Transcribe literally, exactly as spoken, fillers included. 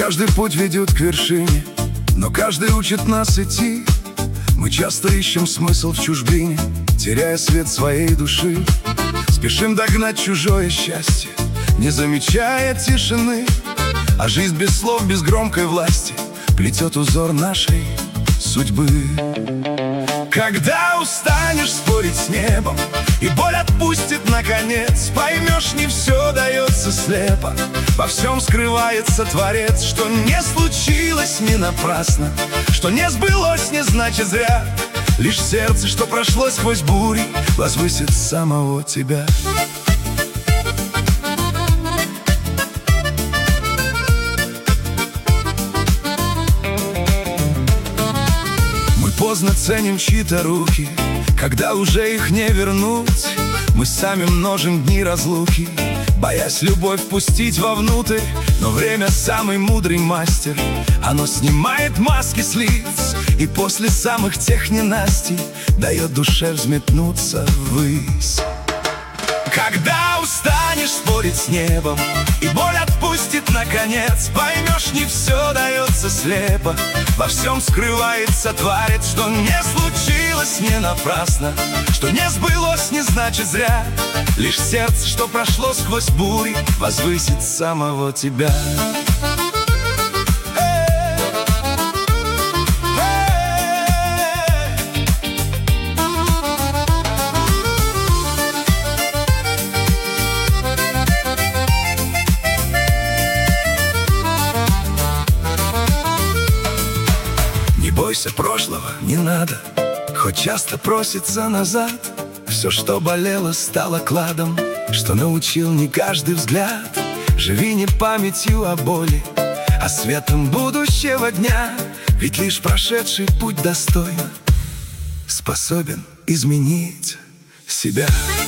Каждый путь ведет к вершине, но каждый учит нас идти. Мы часто ищем смысл в чужбине, теряя свет своей души. Спешим догнать чужое счастье, не замечая тишины. А жизнь без слов, без громкой власти плетет узор нашей судьбы. Когда устанешь спорить с небом и боль отпустит наконец, поймешь, не все дается слепо. Во всем скрывается Творец, что не случилось не напрасно, что не сбылось не значит зря. Лишь сердце, что прошло сквозь бури, возвысит самого тебя. Поздно ценим чьи-то руки, когда уже их не вернуть. Мы сами множим дни разлуки, боясь любовь пустить вовнутрь. Но время самый мудрый мастер, оно снимает маски с лиц, и после самых тех ненастий дает душе взметнуться ввысь. Когда устанешь спорить с небом и боль отпустит наконец, поймешь, не все дается слепо. Во всем скрывается Творец, что не случилось не напрасно, что не сбылось не значит зря. Лишь сердце, что прошло сквозь бури, возвысит самого тебя. Не бойся прошлого, не надо, хоть часто просится назад. Все, что болело, стало кладом, что научил не каждый взгляд. Живи не памятью о боли, а светом будущего дня. Ведь лишь прошедший путь достойно способен изменить себя.